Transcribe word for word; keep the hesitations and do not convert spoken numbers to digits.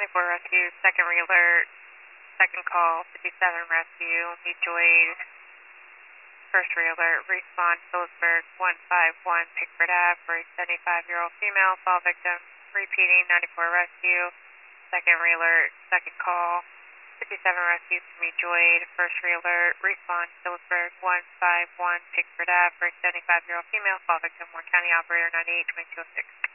ninety-four rescue, second re-alert, second call, fifty-seven rescue, mutual aid, first re-alert, respawn, Phillipsburg, one five one Pickford Ave for a seventy-five-year-old female, fall victim, repeating, ninety-four rescue, second re-alert, second call, fifty-seven rescue to mutual aid, first re-alert, respawn, Phillipsburg, one five one Pickford Ave for a seventy-five-year-old female, fall victim, Warren County operator, ninety-eight twenty-two oh six.